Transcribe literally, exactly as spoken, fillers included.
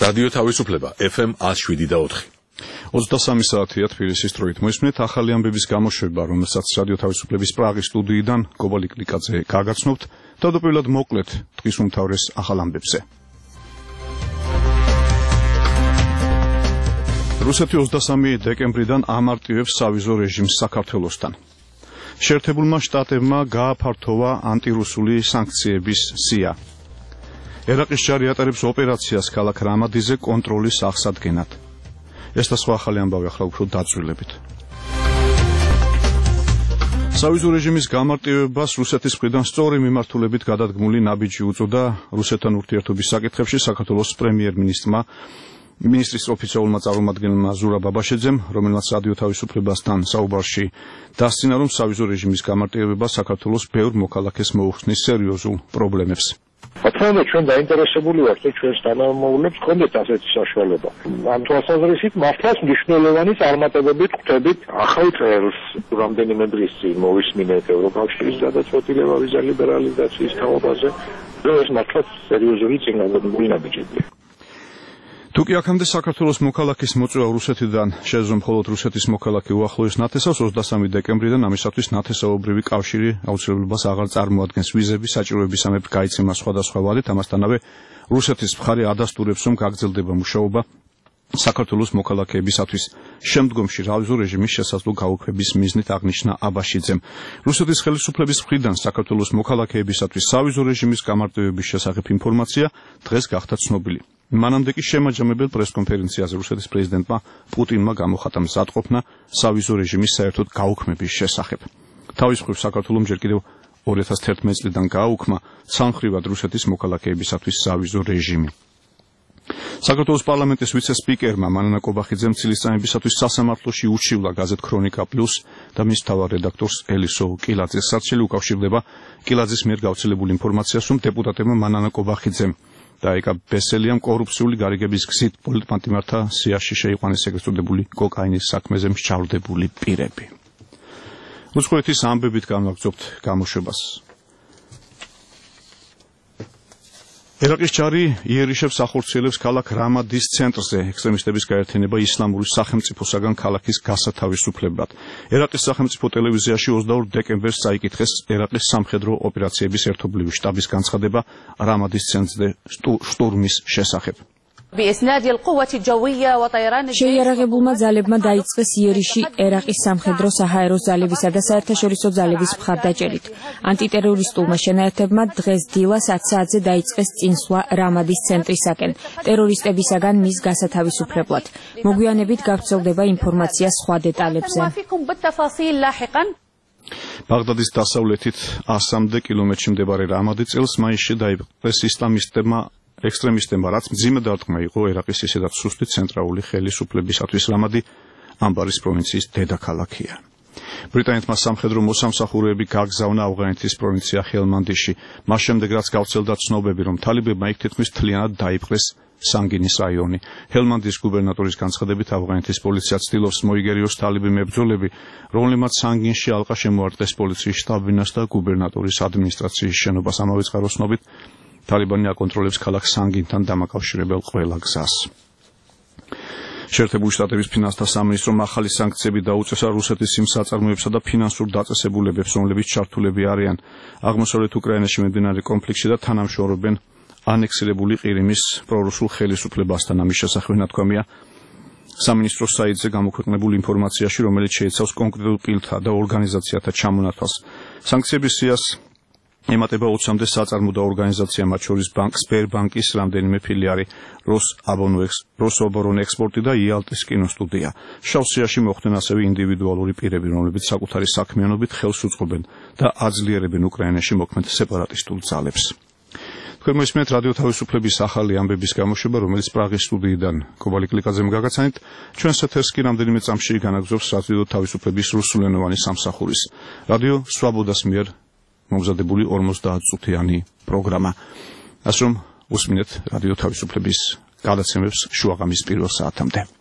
რადიო თავისუფლება ეფ ემ one oh seven და four. ოცდასამი საათია თბილისის დროით. მოისმენთ ახალი ამბების გამოშვება, რომელსაც რადიო თავისუფლების პრაღის სტუდიიდან კობალი კლიკაძე გაგაცნობთ. თავდაპირველად მოკლედ დღის უმთავრეს ახალ ამბებზე. რუსეთი ოცდასამი დეკემბრიდან ამარტივებს სავიზო რეჟიმს საქართველოსთან. შეერთებულმა შტატებმა გააფართოვა ანტირუსული სანქციების სია. ერაყის ჯარი ატარებს ოპერაციას ქალაქ რამადიზე კონტროლის აღსადგენად. ეს და სხვა ახალი ამბავი ახლა უფრო დაწვრილებით. სავიზო რეჟიმის გამარტივებას რუსეთის მხრიდან სწორი მიმართულებით გადადგმული ნაბიჯი უწოდა რუსეთთან ურთიერთობის საკითხებში საქართველოს პრემიერ-მინისტრმა ministris ოფიციალურმა წარმომადგენელმა ზურაბ ბაბაშეძემ, რომელმაც რადიო თავისუფლებასთან საუბარში დასცინა, რომ სავიზო რეჟიმის გამარტივება საქართველოს ბევრ მოქალაქეს მოუხსნის სერიოზულ პრობლემებს. Ათვლა ჩვენ დაინტერესებული ვართ, რომ ჩვენს თანამომავლებს ჰქონდეთ ასეთი საშუალება. ამ თვალსაზრისით მართლაც მნიშვნელოვანი წარმატებებით ხვდებით ახალ წელს, რამდენიმე დღის წინ მოვისმინეთ ევროკავშირის გადაწყვეტილება ვიზა ლიბერალიზაციის თაობაზე, რომ ეს მართლაც სერიოზული წინგაღმდეგობრივი ნაბიჯებია. თუკი აქამდე საქართველოს მოქალაქის მოწვევა რუსეთიდან შეეძლო მხოლოდ რუსეთის მოქალაქე უახლოეს ნათესავს, ოცდასამი დეკემბრიდან ამისათვის ნათესაობრივი კავშირი აუცილებლობას აღარ წარმოადგენს. ვიზები საჭიროების ამებ გაიცემა სხვადასხვა ვალით, ამასთანავე რუსეთის მხარე ადასტურებს, რომ გაგრძელდება მუშაობა საქართველოს მოქალაქეებისათვის. შემდგომში სავიზო რეჟიმის შესაძლო გაუქმების მიზნით აღნიშნა აბაშიძემ. რუსეთის ხელისუფლების მხრიდან საქართველოს მოქალაქეებისათვის სავიზო რეჟიმის გამარტივების შესახებ ინფორმაცია დღეს გახდა ცნობილი. მანამდე კი შემაჯამებელ პრესკონფერენციაზე რუსეთის პრეზიდენტმა პუტინმა გამოხატა მზადყოფნა სავიზო რეჟიმის საერთოდ გაუქმების შესახებ. თავის მხრივ საქართველოს ჯერ კიდევ ორი ათას თერთმეტი წლიდან გააუქმა სამხრივად რუსეთის მოქალაქეებისათვის სავიზო რეჟიმი. საქართველოს პარლამენტის ვიცე-სპიკერმა მანანა კობახიძემ წლისწამებისათვის სასამართლოში ურჩივლა გაზეთ ქრონიკა პლუს და მის მთავარ რედაქტორს ელისო კილაძეს. საჩელი უკავშირდება კილაძის მიერ გავრცელებულ ინფორმაციას, რომ დეპუტატებმა მანანა კობახიძემ და ეკა ბესელიამ კორუფციული გარიგების გზით პოლიტმატიმართა სიაში შეიყვანეს ეგრეთ წოდებული კოკაინის საქმეზე მსჯავრდებული პირები. უცხოეთის ამბებით განვაგრძობთ გამოშვებას. ერაყის ჯარი იერიშებს ახორციელებს ქალაქ რამადის ცენტრზე ექსტრემისტების გაერთიანება ისლამური სახელმწიფოსაგან ქალაქის გასათავისუფლებლად. ერაყის სახელმწიფო ტელევიზიაში ოცდაორ დეკემბერს წაიკითხეს ერაყის სამხედრო ოპერაციების ერთობლივი შტაბის განცხადება რამადის ცენტრზე შტურმის შესახებ. შეიარაღებულმა ძალებმა დაიწყეს იერიში ერაყის სამხედრო საჰაერო ძალებისა და საერთაშორისო ძალების მხარდაჭერით. ანტიტერორისტულმა შენაერთებმა დღეს დილას ათ საათზე დაიწყეს წინსვლა რამადის ცენტრისაკენ, ტერორისტებისაგან მის გასათავისუფლებლად. მოგვიანებით გავრცელდება ინფორმაცია სხვა დეტალებზე. ბაღდადის დასავლეთით ასამდე კილომეტრში მდებარე რამადი წელს მაისში დაიპყრეს ისლამისტებმა ექსტრემისტებმა, რაც მძიმე დარტყმა იყო ერაყის ისედაც სუსტი ცენტრალური ხელისუფლებისათვის. რამადი ამბარის პროვინციის დედაქალაქია. ბრიტანეთმა სამხედრო მოსამსახურეები გაგზავნა ავღანეთის პროვინცია ჰელმანდიში. მას შემდეგ რაც გავრცელდა ცნობები, რომ თალიბებმა იქ თითქმის მთლიანად დაიპყრეს სანგინის რაიონი. ჰელმანდის გუბერნატორის განცხადებით ავღანეთის პოლიცია ცდილობს მოიგერიოს თალიბი მებრძოლები, რომლებმაც სანგინში ალყა შემოარტყეს პოლიციის შტაბ-ბინას და გუბერნატორის ადმინისტრაციის შენობას. ამავე წყაროს ცნობით თალიბანი აკონტროლებს ქალაქ სანგინთან დამაკავშირებელ ყველა გზას. შეერთებული შტატების ფინანსთა სამინისტრომ ახალი სანქციები დაუწესა რუსეთის იმ საწარმოებსა და ფინანსურ დაწესებულებებს, რომლებიც ჩართულები არიან აღმოსავლეთ უკრაინაში მიმდინარე კონფლიქტში და თანამშრომლობენ ანექსირებული ყირიმის პრორუსულ ხელისუფლებასთან. ამის შესახებ ნათქვამია სამინისტროს საიტზე გამოქვეყნებულ ინფორმაციაში, რომელიც შეიცავს კონკრეტულ პირთა და ორგანიზაციათა ჩამონათვალს. სანქციების სიას ემატება ოცამდე საწარმო და ორგანიზაცია, მათ შორის ბანკ სპერბანკის რამდენიმე ფილიალი, როსობორონ ექსპორტი და იალტის კინოსტუდია. შავ სიაში მოხვდნენ ასევე ინდივიდუალური პირები, რომლებიც საკუთარი საქმიანობით ხელს უწყობენ და აძლიერებენ უკრაინაში მოქმედ სეპარატისტულ ძალებს. თქვენ მოისმენთ რადიო თავისუფლების ახალი ამბების გამოშვება, რომელიც პრაღის სტუდიიდან კობალი კლიკაძემ გაგაცანით. ჩვენს ეთერს კი რამდენიმე წამში განაგრძობს რადიო თავისუფლების რუსულენოვანი სამსახურის რადიო სვაბოდას მიერ მომზადებული ორმოცდაათ წუთიანი პროგრამა. ასე რომ უსმინეთ რადიო თავისუფლების გადაცემებს შუაღამის პირველ საათამდე.